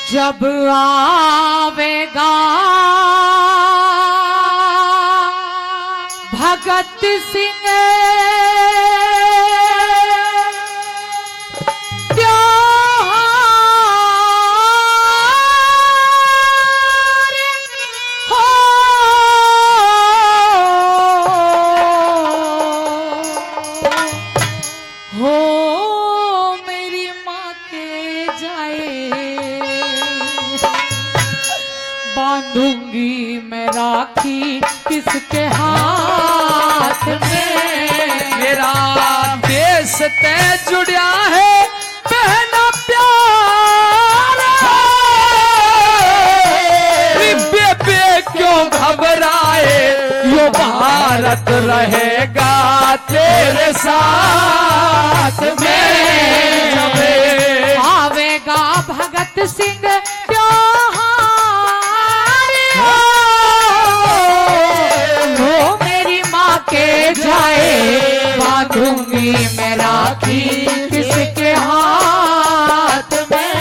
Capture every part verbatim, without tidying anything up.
जब आवेगा भगत सिंह बांधूंगी मैं राखी किसके हाथ में। मेरा देश तय जुड़ा है बहना प्यार, बेबे क्यों घबराए, यो भारत रहेगा तेरे साथ में। जब आवेगा भगत सिंह के जाए, बांधूंगी मैं राखी किसके हाथ में।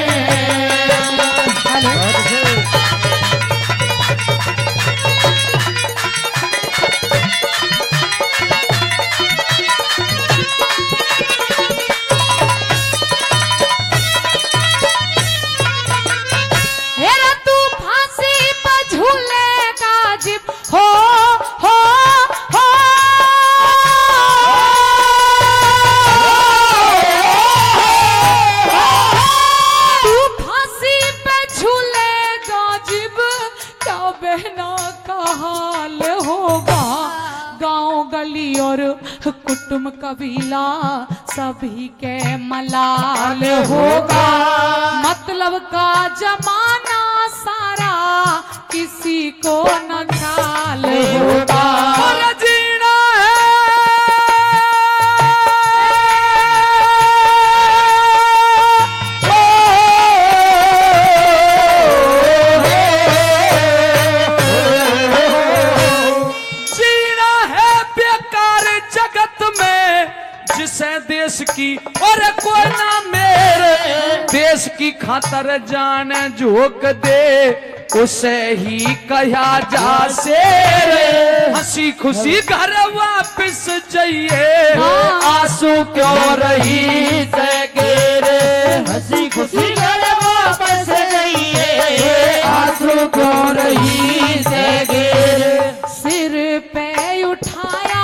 हेरा तू फांसी पर झूलेगा जिब हो हो और कुटुंब कबीला सभी के मलाल होगा। मतलब का जमाना सारा किसी को न ख्याल होगा। जीना देश की और कोई ना मेरे देश की खातर जान झोंक दे, उसे ही कहा जा शेर। हंसी खुशी घर वापस जाइए, आंसू क्यों रही से गिरे। हंसी खुशी घर वापस जाइए, आंसू क्यों रही से गिरे। सिर पे उठाया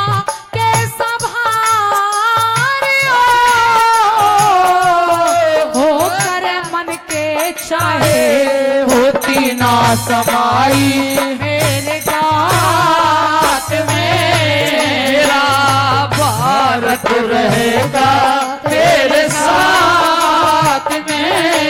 चाहे होती ना समाई मेरे गात में। मेरा भारत रहेगा तेरे साथ में।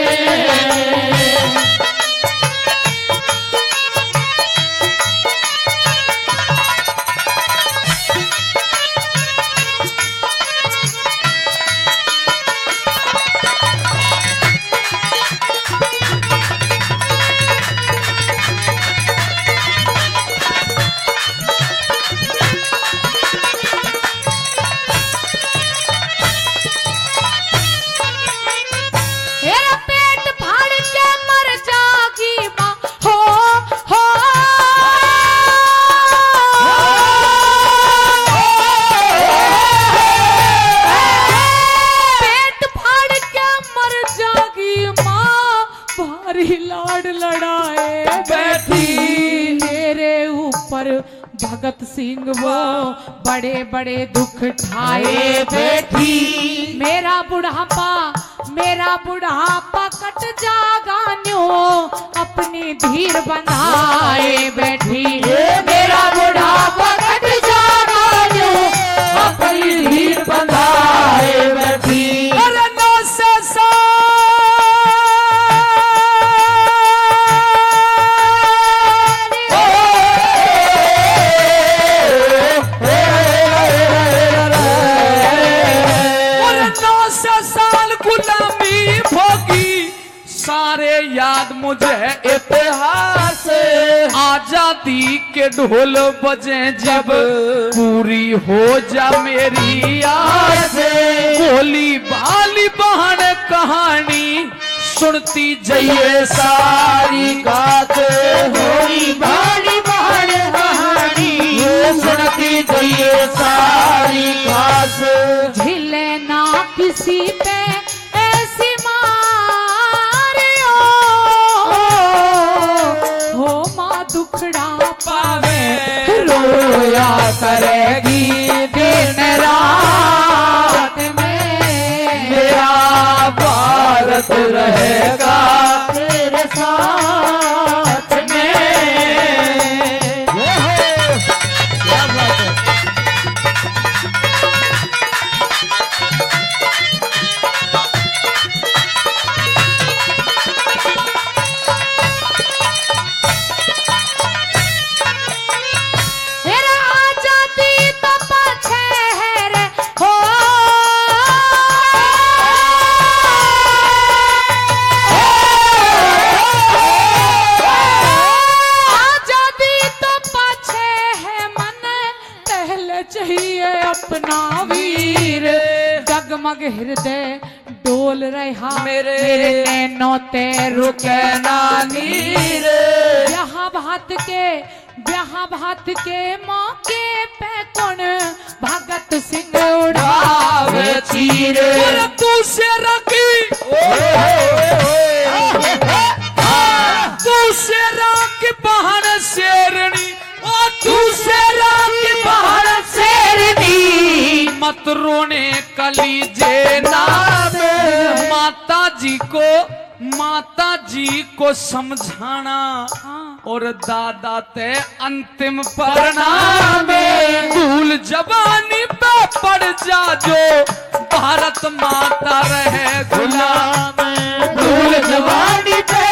भगत सिंह वो बड़े बड़े दुख ठाए बैठी। मेरा बुढ़ापा मेरा बुढ़ापा कट जागा न्यो अपनी धीर बंधाए बैठी। मेरा बुढ़ापा कट जागा न्यो अपनी धीर बंधाए बैठी। अरे नौ से याद मुझे इतिहास, आजादी के ढोल बजे जब पूरी हो जा मेरी आस। गोली बाली बहन कहानी सुनती जइए सारी बात होई भाड़ी भाड़ कहानी सुनती जइए सारी बात झिले ना किसी पे ऐसी मारियो हो माँ दुखड़ा पावे रोया करेगी दिन रात में मेरा भारत रहेगा तेरे साथ में। क्या बात है। फिर आ जाती तो पाछे है रे हो आ जाती तो पाछे है मन पहले चाहिए अपना वीर जगमग हृदय डोल रहा मेरे नैनों ते रुके ना नीर यहाँ भात के यहाँ भात के मौके पे कौन भगत सिंह उड़ावे चीर तू से रखी तू से राख बहन शेरनी ओ तू से राख बहन शेरनी मत रोने कलीजे नाम माता जी को माता जी को समझाना और दादा ते अंतिम परिणाम भूल जवानी पे पड़ जा जो भारत माता रहे गुलाम भूल जवानी पे